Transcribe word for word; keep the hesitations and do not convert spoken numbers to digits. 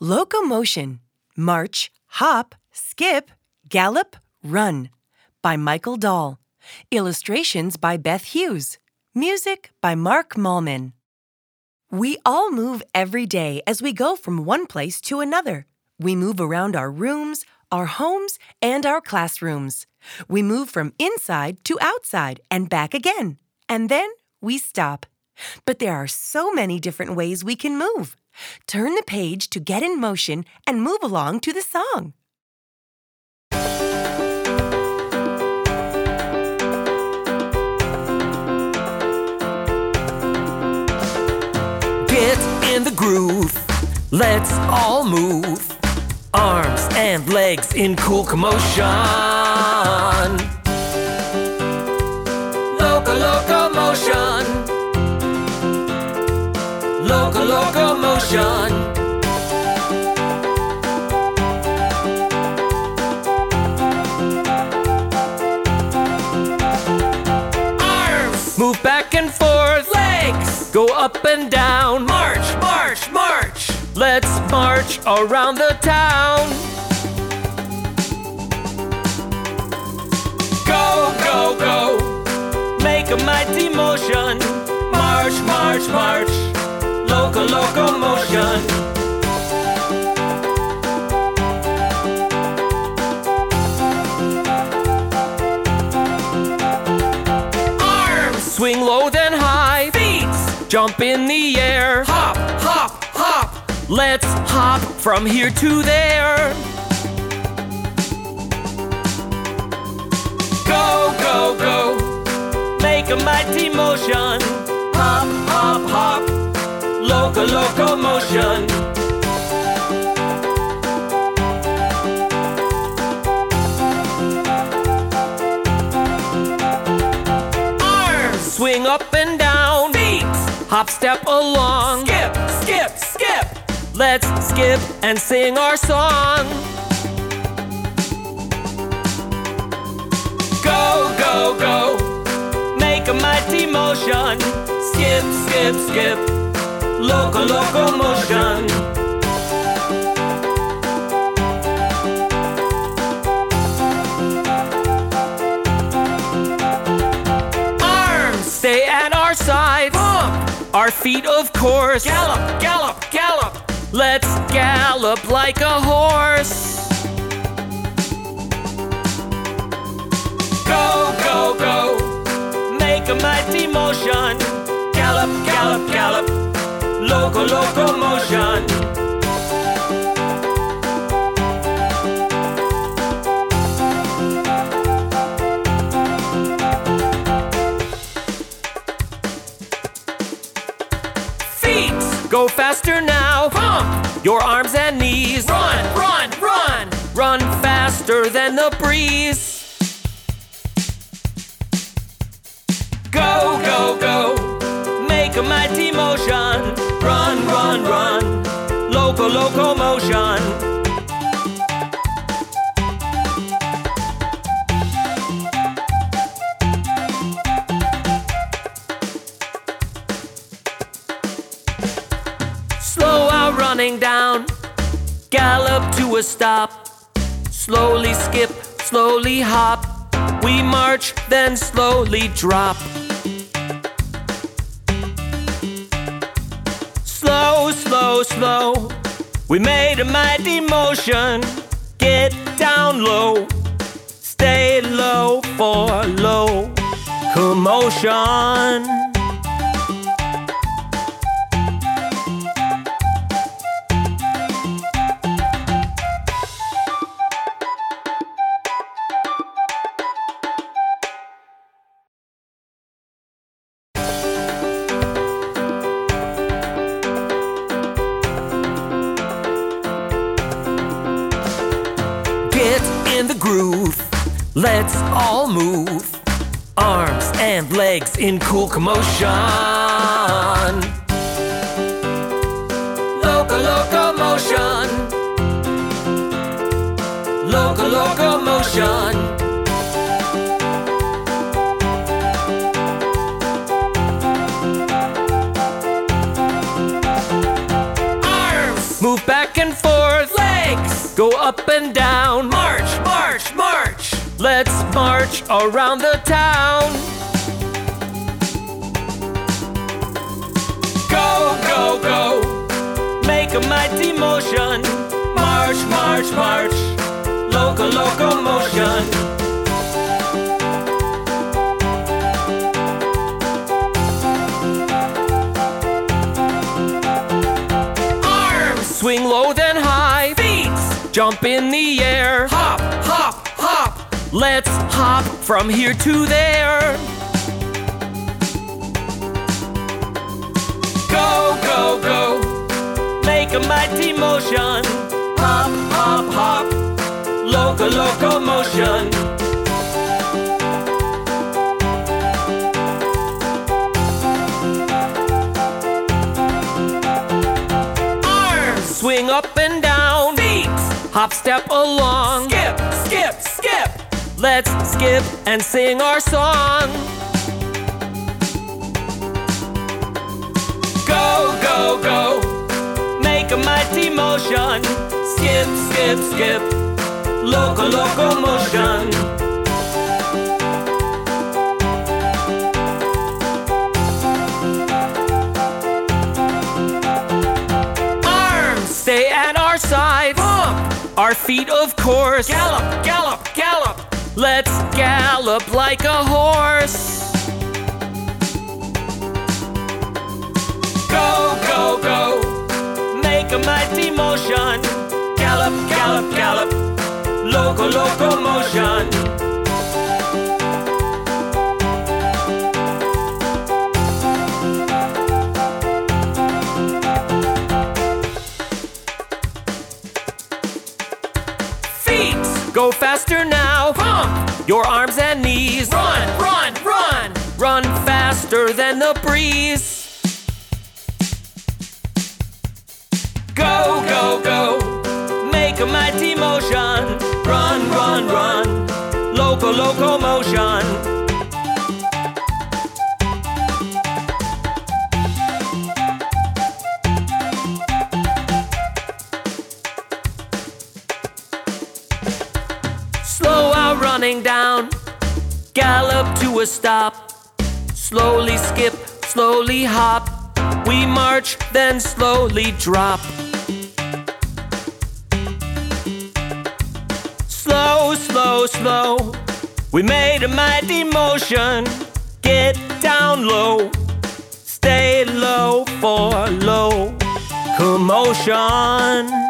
Locomotion, March, Hop, Skip, Gallop, Run by Michael Dahl. Illustrations by Beth Hughes. Music by Mark Mallman. We all move every day as we go from one place to another. We move around our rooms, our homes, and our classrooms. We move from inside to outside and back again. And then we stop. But there are so many different ways we can move. Turn the page to get in motion and move along to the song. Get in the groove, let's all move. Arms and legs in cool commotion. Loco locomotion. Loco locomotion. Arms move back and forth. Legs go up and down. March, march, march. Let's march around the town. Go, go, go. Make a mighty motion. March, march, march. Loco locomotion. Arms swing low then high. Feet jump in the air. Hop, hop, hop. Let's hop from here to there. Go, go, go. Make a mighty motion. Hop, hop, hop. Loco locomotion. Arms swing up and down. Feet hop, step along. Skip, skip, skip. Let's skip and sing our song. Go, go, go. Make a mighty motion. Skip, skip, skip. Loco locomotion. Arms stay at our sides. Pump our feet, of course. Gallop, gallop, gallop. Let's gallop like a horse. Go, go, go. Make a mighty motion. Gallop, gallop, gallop. Loco locomotion. Feet go faster now. Pump your arms and knees. Run, run, run. Run faster than the breeze. Go, go, go. Make a mighty motion. Run, run, run. Loco locomotion. Slow out running down. Gallop to a stop. Slowly skip, slowly hop. We march, then slowly drop. Slow, slow, slow. We made a mighty motion. Get down low. Stay low for low commotion. Get in the groove, let's all move. Arms and legs in cool commotion. Loco locomotion. Loco locomotion. Move back and and forth. Legs Go up and down. march, march, march. Let's march around the town. Go, go, go. Make a mighty motion. March, march, march. Loco, locomotion. Arms Swing low then high. feet Jump in the air. hop, hop, hop. Let's hop from here to there. Go, go, go. Make a mighty motion. Hop, hop, hop. Loco, locomotion. Arms Swing up and down. feet Hop, step along. skip, skip, skip. Let's skip and sing our song. Go, go, go. Make a mighty motion. Skip, skip, skip. Loco, locomotion. Arms Stay at our sides. pump, Our feet, of course. gallop, gallop, gallop. Let's gallop like a horse. Go, go, go. Make a mighty motion. Gallop, gallop, gallop. Loco, locomotion. Feet Go faster now. pump, Your arms and knees. run, run, run. Run faster than the breeze. Go, go, go. Make a mighty motion. Run, run, run. Loco, locomotion. Slow our running down. Gallop to a stop. Slowly skip, slowly hop. We march, then slowly drop. Slow, slow, slow. We made a mighty motion. Get down low. Stay low for low commotion.